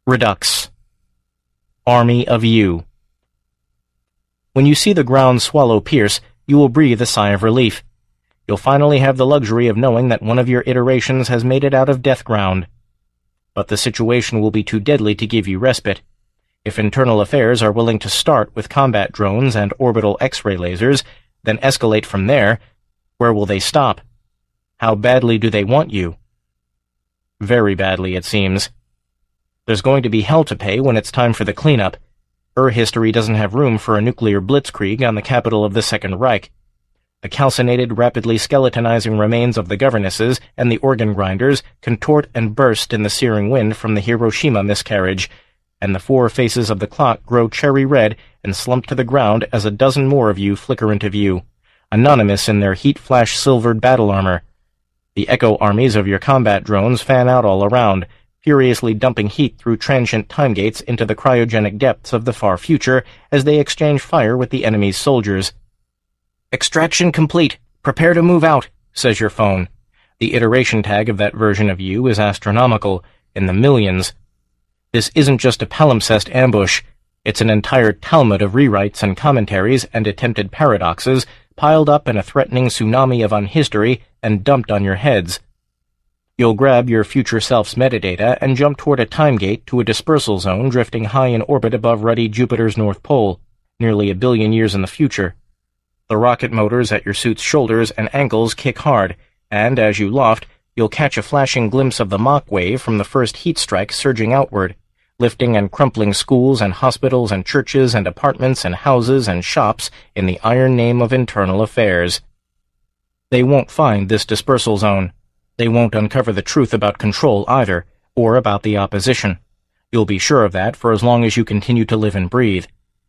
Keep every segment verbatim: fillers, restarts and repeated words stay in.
Redux. Army of You. When you see the ground swallow Pierce, you will breathe a sigh of relief. You'll finally have the luxury of knowing that one of your iterations has made it out of death ground. But the situation will be too deadly to give you respite. If Internal Affairs are willing to start with combat drones and orbital X-ray lasers, then escalate from there, where will they stop? How badly do they want you? Very badly, it seems. There's going to be hell to pay when it's time for the cleanup. Ur history doesn't have room for a nuclear blitzkrieg on the capital of the Second Reich. The calcinated, rapidly skeletonizing remains of the governesses and the organ grinders contort and burst in the searing wind from the Hiroshima miscarriage, and the four faces of the clock grow cherry red and slump to the ground as a dozen more of you flicker into view, anonymous in their heat-flash-silvered battle armor. The echo armies of your combat drones fan out all around, furiously dumping heat through transient time gates into the cryogenic depths of the far future as they exchange fire with the enemy's soldiers. "Extraction complete. Prepare to move out," says your phone. The iteration tag of that version of you is astronomical, in the millions. This isn't just a palimpsest ambush. It's an entire Talmud of rewrites and commentaries and attempted paradoxes piled up in a threatening tsunami of unhistory and dumped on your heads. You'll grab your future self's metadata and jump toward a time gate to a dispersal zone drifting high in orbit above ruddy Jupiter's North Pole, nearly a billion years in the future. The rocket motors at your suit's shoulders and ankles kick hard, and as you loft, you'll catch a flashing glimpse of the Mach wave from the first heat strike surging outward, lifting and crumpling schools and hospitals and churches and apartments and houses and shops in the iron name of Internal Affairs. They won't find this dispersal zone. They won't uncover the truth about control either, or about the opposition. You'll be sure of that for as long as you continue to live and breathe.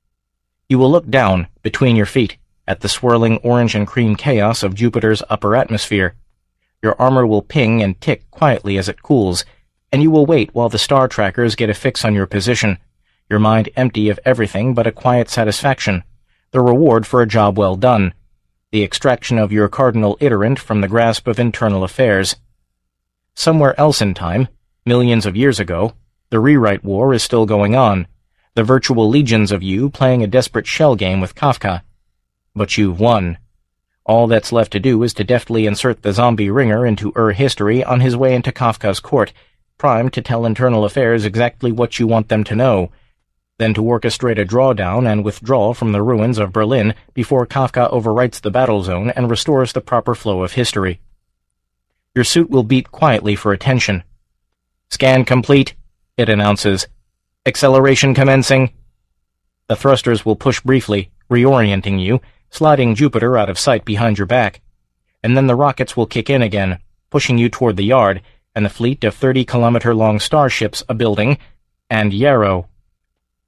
You will look down, between your feet, at the swirling orange and cream chaos of Jupiter's upper atmosphere. Your armor will ping and tick quietly as it cools, and you will wait while the star trackers get a fix on your position, your mind empty of everything but a quiet satisfaction, the reward for a job well done, the extraction of your cardinal iterant from the grasp of Internal Affairs. Somewhere else in time, millions of years ago, the rewrite war is still going on, the virtual legions of you playing a desperate shell game with Kafka. But you've won. All that's left to do is to deftly insert the zombie ringer into Ur history on his way into Kafka's court, primed to tell Internal Affairs exactly what you want them to know, then to orchestrate a drawdown and withdrawal from the ruins of Berlin before Kafka overwrites the battle zone and restores the proper flow of history. Your suit will beat quietly for attention. "Scan complete," it announces. "Acceleration commencing." The thrusters will push briefly, reorienting you, sliding Jupiter out of sight behind your back. And then the rockets will kick in again, pushing you toward the yard, and the fleet of thirty-kilometer-long starships a-building, and Yarrow,